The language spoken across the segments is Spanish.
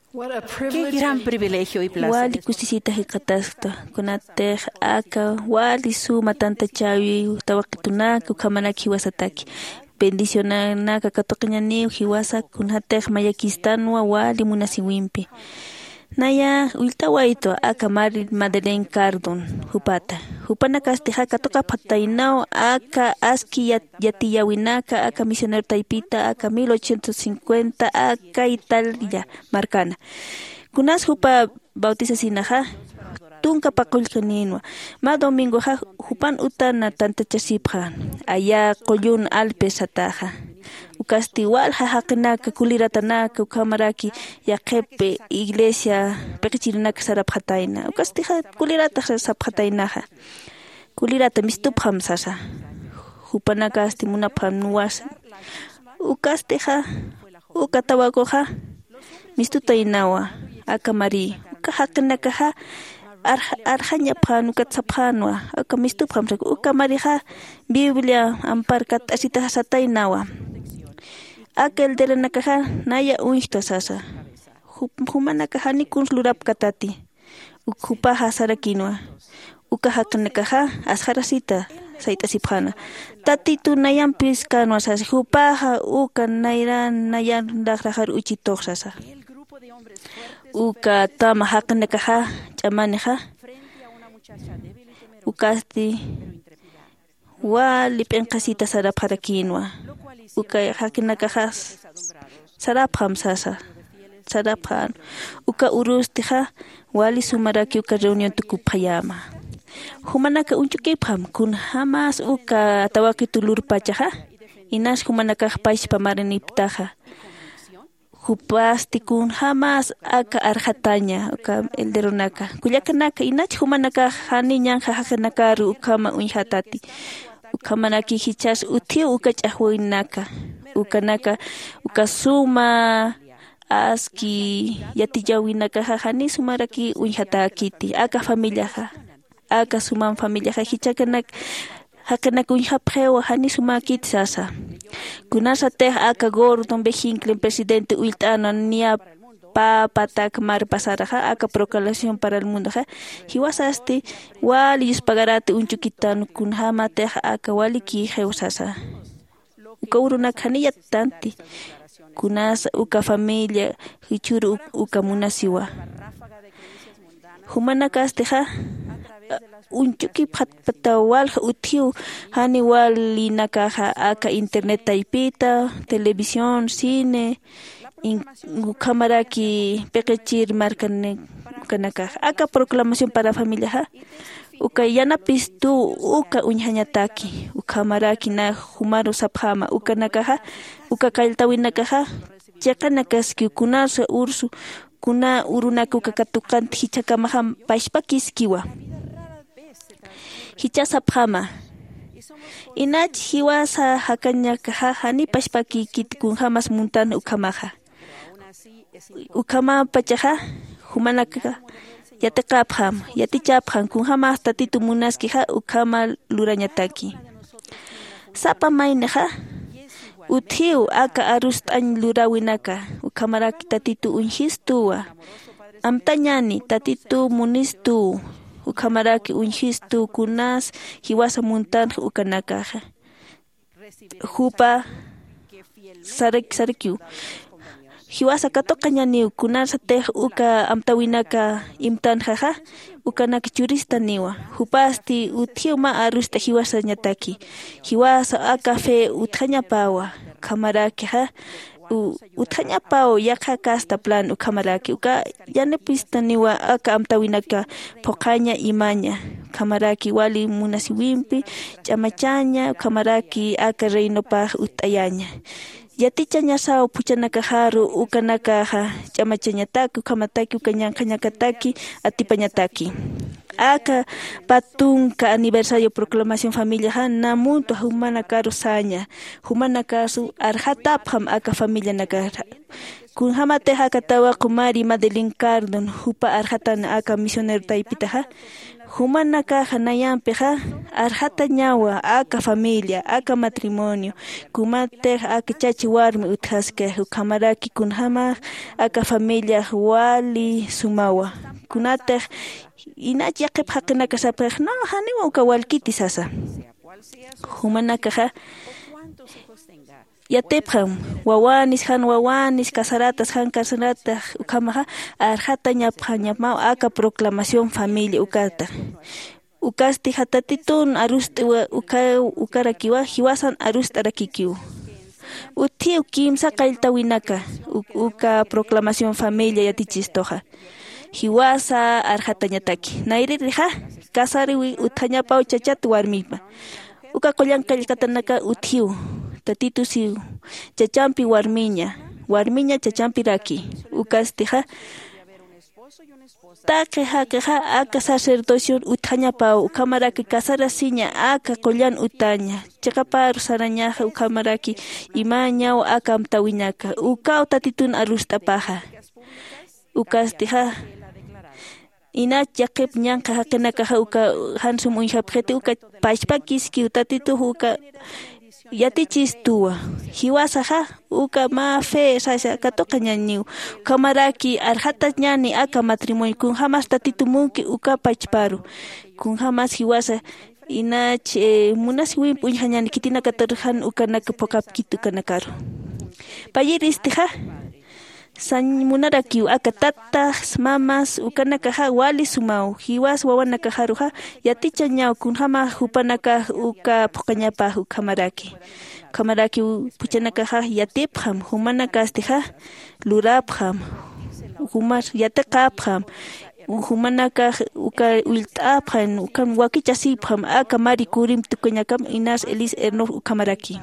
Qué gran privilegio y placer. Wali kusisita hikatasta kunatej aka wali suma tanta chawi tawakitunaka ukamanaki wasataki bendicionanaka katoqñaniw hiwasa kunatej mayakistanwa wali munasiwimpi naya ultawaito aka Madeleine Cardon hupana kasteja katoka patainao aka aski yatiyawinaka aka misionero taipita aka 1850 aka Italia marcana kunas hupa bautiza sinaja tunka pakulkaninwa ma domingo ja hupan utana tanta chasipja aya qoyun Alpes ataja ukastiwal haqinaka kuliratanaka ukamaraki yaqepe iglesia peqichirinaka sarapjataina ukastija kulirata sapjatainaja kulirata mistupjam sasa hupanaka asti munapjam nuwas ukastija ukatawakoja mistutainawa aka Mari uka haqinaka arjanya panu katsaphanwa aka mistupjam uka Marija Biblia amparkat asita hasatainawa aquel de la nakaja naya unhta sasa humanaka ni kunslurap katati ukupaha sarakinwa ukahaqnakaja asharasita saita sipjana tati tu nayan piskanwa sasa hupaha uka nayan dagrajar uchitoq sasa uka tama haqnakaja chamaneja ukasti wali penqasita saraparakinwa uka haqinakaja sarapam sasa saraphan uka urustija wali sumaraki uka reunión tukupayama humanaka unchukipam kun hamas uka tawakitulur pachaja inas humanaka paishpa mariniptaja hupasti kun hamas aka arjataña uka elderonaka kullakanaka inach humanaka haniñanja haqinakaru ukama unhatati ukamanaki hichas utiu uka chahwinaka ukanaka ukasuma aski yatiyawinaka hani sumaraki unhatakiti aka familiaja aka suman familiaja hichakanak haqanak unhapjewa hani sumakiti sasa kunasa teh aka Gordon B. Hinckley presidente ultano nia patak mar pasaraja aka proclamación para el mundo ja hiwasasti wali yuspagarate unchukitan kun hamate aka wali ki heusasa uka uruna khaniya tanti kunas uka familia hichuru uka munasiwa humana kasteja unchuki patawal utiu hani wali nakaja aka internet taipita televisión cine ukamaraki peqechir markane kanaka aka proclamación para familia ja uka yanapistu uka unhañataki ukamaraki na humaru saphama uka nakaja uka kaltawinakaja chaqanakaski kunasa ursu kuna urunaka uka katukanti hichakamaja pashpakiskiwa hichasaphama inach hiwasa hakanyakaja hani pashpaki kitkun hamas muntana ukamaja ukama pachaja humanaka yataqapham yatichaphan kun hamas tatitu munaski ja ukama lurañataki sapa maynaja uthiu aka arustan lurawinaka ukamaraki tatitu unhistuwa amtañani tatitu munistu ukamaraki unhistu kunas hiwasa muntan ukanakaja hupa sarekyu hiwasa katoqañani kunasa teh uka amtawinaka imtan jaja ukanaki churista niwa hupasti uthiu ma arusta hiwasa ñataki hiwasa aka fe uthañapawa kamaraki ja uthañapao yaqa kasta plan ukamaraki uka yanepista niwa aka amtawinaka poqaña imaña kamaraki wali munasiwimpi ch'amachaña kamaraki aka reynopaj ut'ayaña yatichaña sao puchanakajaru ukanakaja ch'amachañataki ukamataki ukañanqañakataki atipañataki aka patunka aniversario proclamación familia ja namuntu humana karu saña humana kasu arjatapham aka familia nakara kunhamate hakatawa kumari Madeline Cardon hupa arhatana aka misionero taipitaja humanaka hanayampeja arhata ñawa aka familia aka matrimonio kumate aka chachi warmi uthaske kamaraki kunhama aka familia wali sumawa kunate inachi yaqip haqinaka sapej no haniwa uka walkiti sasa humanaka yatepjam wawanis casaratas ukamaha arjata ñapma aka proclamación familia ukata ukasti hatatitun arusti ukarakiwa hiwasan arustarakikiu utiu kimsa qailtawinaka uka proclamación familia yatichistoja hiwasa arjata ñataki naiririha kasariwi utañapau chachatu warmipa uka qollankallkatanaka utiu tatitu siu chachampi warmiña chachampi raki ukastija takeja aka sacerdocio utañapau ukamaraki kasarasiña aka qollan utaña chaqaparu sarañaja ukamaraki imañaw aka amtawiñaka ukaw tatitun arustapaja ukastija inach yaqip ñanqa haqinaka uka hansum unhapjeti uka pashpakiski utatitu uka yatichistuwa hiwasaja uka ma fe sasa katoka ñaniu kamaraki arjata ñani aka matrimonio kun jamas tatitumuki uka pachparu kun jamas hiwasa inach munasi wimpu ñani kitina katarjan uka naka pokapkitu kanakaru payiristija san munarakiu aka tatas mamas ukanaka wali sumau hiwas wawanaka haruja yaticha ñaw kunjama hupanaka uka pokañapa kamaraki puchanaka yatipjam humanaka astija lurapjam humar yataqapjam humanaka uka ultapjan ukan wakichasipjam aka mari kurim tukuñakam inas elis ernor ukamaraki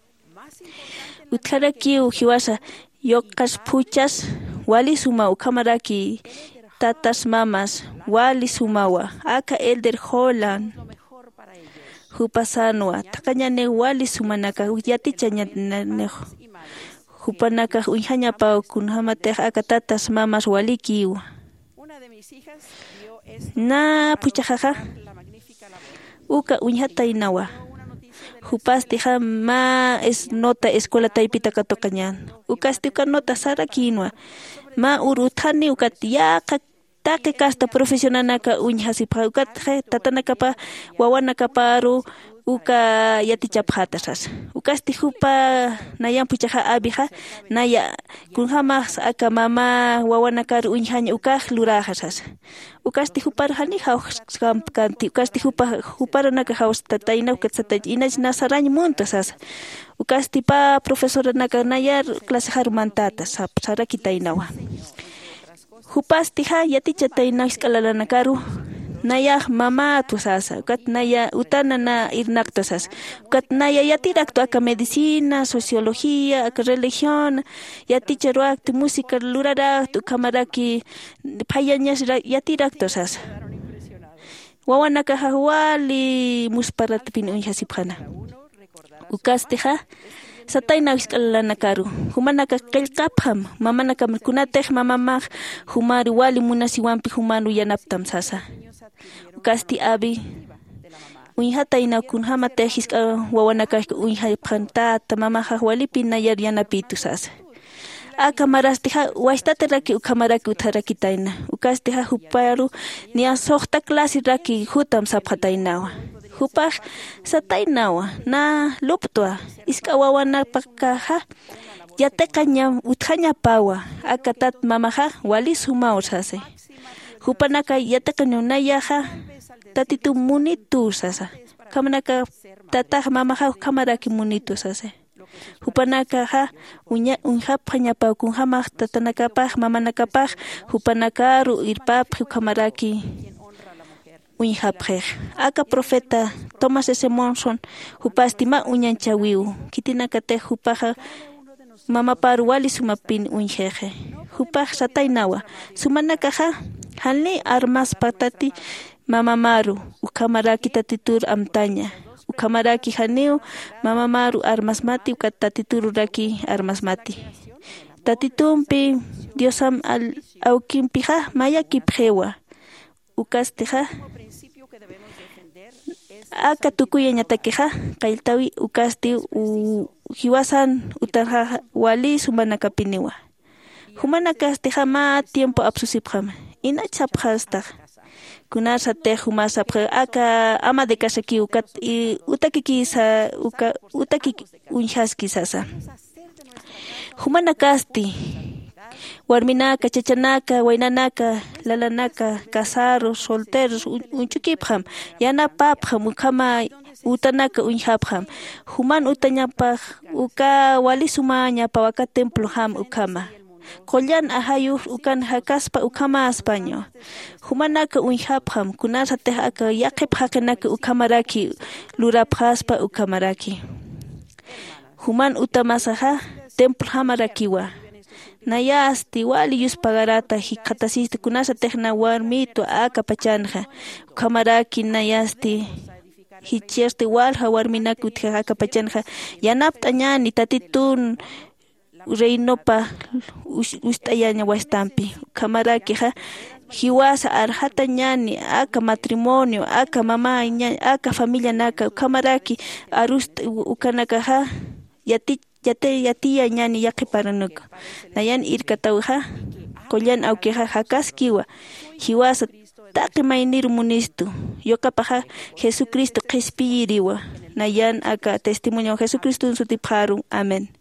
utkarakiu hiwasa yokas puchas wali sumau kamaraki tatas mamas wali sumawa aka elder Holland hupasanwa takañane wali sumanaka yatichañane hupanaka unhañapau kunhamate aka tatas mamas walikiwa na puchajaja uka unhatainawa hupastija ma es nota escuela taipita katokañan ukasti uka nota sarakinwa ma urutani ukatiyaqa take kasta profesionanaka uñhasipja ukatje tatanakapa wawanakaparu uka yatichapjatasas ukasti hupa nayan puchaja abija naya kunjamas aka mama wawanakaru uñhaña ukaj lurajasas ukasti huparjani kanti ukasti huparanaka haus tataina ukatsatay inach nasarañ muntasas ukasti pa profesora naka nayar clase harumantatas sarakitainawa hupastija yatichatayna iskalalanakaru naya mama tusasa ukat naya utana na irnaktasas ukat naya yatirakto aka medicina sociología aka religión yaticharuaktu música luraraktu kamaraki payañas yatiraktosas wawanaka wali musparatpin unhasipjana ukastija satayna iskalanakaru humanaka qillqapjam mamanaka kunatej mamamaj humari wali munasiwanpi humanu yanaptam sasa ukasti abi unhatayna kunjama tejis wawanaka unhaypjan tata mamaja walipi nayar yanapitu sasa akamarastija washtata raki ukamaraki utharakitayna ukastija huparu nia soqta clase raki hutam sapjataynawa hupaj sataynawa na luptua iska wawanapakaja yateqaña uthañapawa akatat mamaja wali sumao sase hupanaka yateqaña nayaja tatitu munitu sasa kamanaka tataj mamaja kamaraki munitu sase hupanaka unhapjañapaw kunjamaj tatanakapaj mamanakapaj hupanakaru irpapj kamaraki unhapjej aka profeta Thomas S. Monson hupastima uñanchawiu kitinakate hupaja mamaparu wali sumapin unjeje hupaj sataynawa sumanakaja halni armas patati mamamaru ukamaraki tatitur amtaña ukamaraki haneu mamamaru armas mati ukatatitur raki armas mati Tatitumpi Diosam al auquimpija maya kipjewa. Ukasteja aka tukuya ñatakeja kailtawi ukasti hiwasan utarja wali sumanakapiniwa. Humanakasteja ma tiempo absusipjama. Ina chapjasta. Kunasa te humasapja aka ama de kasaki utakiki sa utakiki unhaski sasa. Humanakasti warminaka, chachanaka, wainanaka, lalanaka, casaros, solteros, unchukipjam, yanapapjam, ukama utanaka unhapjam. Human utanyapaj, uka walisuma ñapa waka templo ham ukama. Kollan ahayuj ukan hakaspa ukama España. Humanaka unhapjam, kunasa tehaka yaqipjakenaka ukamaraki, lurapjaspa ukamaraki. Human utamasaja, templo hamarakiwa. Nayasti wali yuspagarata hikatasiste kunasa tehna warmito aka pachanja kamaraki nayasti hichiasti walha warminaka utja aka pachanja yanapta ñani tatitun reinopa ustayaña wastampi kamaraki ha hiwasa arhata ñani aka matrimonio aka mama aka familia naka kamaraki arusta ukanaka ha yatiya ñani yaqiparanuk nayan irkatawja kollan awkeja hakaskiwa hiwasa taqi maynir munistu yokapaja Jesucristo qhispiyiriwa nayan aka testimonio Jesucristo sutipharu amen.